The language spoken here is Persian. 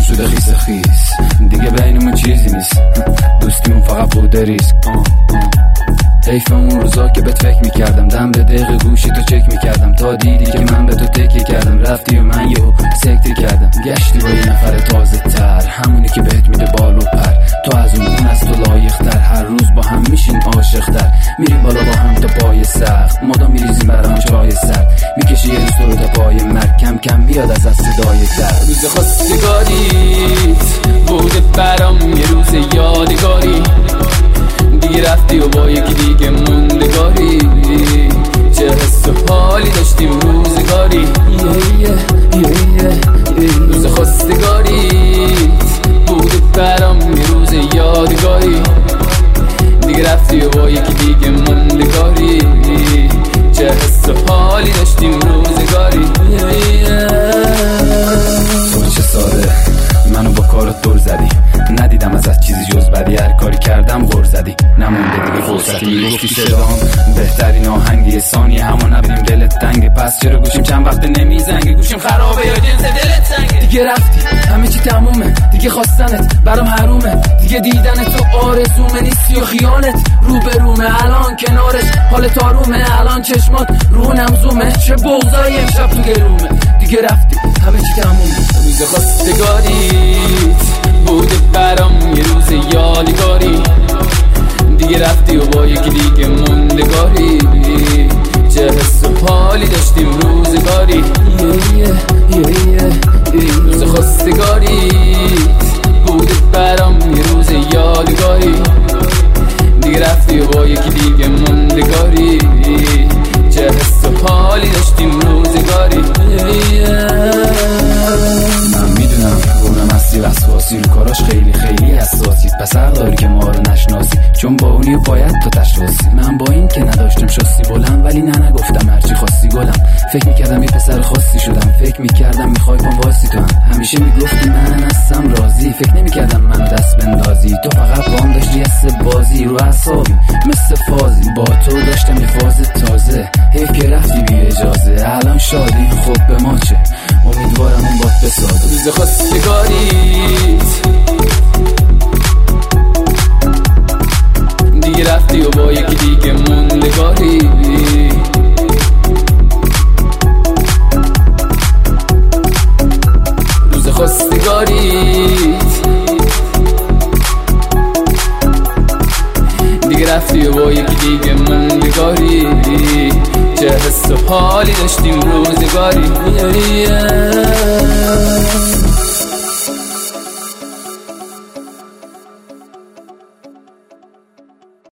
شده خیس خیس، دیگه بینمون چیزی نیست، دوستیمون فقط بوده ریسک. حیف اون روزا که بهت فکر میکردم، دم به دقیقه گوشی تو چک میکردم، تا دیدی که من به تو تکیه کردم، رفتی و من یهو سکته کردم. گشتی با یه نفر تازه تر، همونی که بهت میده بال و پر، تو از اون از تو لایق تر، هر روز با هم میشین عاشق تر، میریم بالا با هم تا پای سخت، مادام میریزیم برام چای سرد، میکشی یه روز تو رو تا پای مرگ، کم کم میاد از صدای در. روز خواستگاریت بوده برام یه روز یادگاری، دیگه رفتی و با یکی دیگه موندگاری، چه حس و حالی داشتیم روزگاری. روز خواستگاریت بوده برام یه روز یادگاری، دیگه رفتی و با یکی دیگه موندگاری، چه حس و حالی داشتیم روزگاری. تو چه ساده منو با کارت دور زدی، ندیدم ازت چیزی جز بدی، هر کاری کردم غر زدی، نمونده دیگه فرصتی، گفتی صدام بهترین آهنگی ثانیه، همون نبینیم دلت تنگه، پس چرا گوشیم چند وقت نمیزنگه، گوشیم خرابه یا جنس دلت سنگه. دیگه رفتی همه چی تمومه، دیگه خواستنت برام حرومه، دیگه دیدن تو آرزومه، نیستی و خیالت روبرومه، الان کنارش حالت آرومه، الان چشمات رو نمزومه، چه بغضایی امشب تو گلومه، دیگه رفتی همه چی تمومه. روز خواستگاریت بوده برام یه روز یادگاری، دیگه رفتی و با یکی دیگه موندگاری، چه حس و حالی داشتیم روزگاری. روز خواستگاریت بوده برام یه روز یادگاری، دیگه رفتی و با یکی دیگه موندگاری، چه حس و حالی داشتیم روزگاری. من میدونم گونم هستی وسواسی، رو کاراش خیلی خیلی حساسی، پس حق داری که ما رو نشناسی، چون با اونی و باید تو تشخاصی. من با این که نداشتم شاستی بلند، ولی نه نگفتم هرچی خواستی گلم، فکر میکردم یه پسر خاصی شدم، فکر میکردم میخوای پام واسی تو هم، همیشه میگفتی من هستم راضی، فکر نمیکردم منو دست بندازی، تو فقط بام داشتی حس بازی، رو اعصابی مثل فازی، با تو داشتم یه فاز تازه، حیف که رفتی بی اجازه، الان شادی خب به ما چه، امیدوارم اون باد بسازه. روز خواستگاریت دیگه رفتی و با یکی دیگه موندگاری، روز خواستگاریت دیگه رفتی و با یکی دیگه موندگاری، چه حس و حالی داشتیم روزگاری.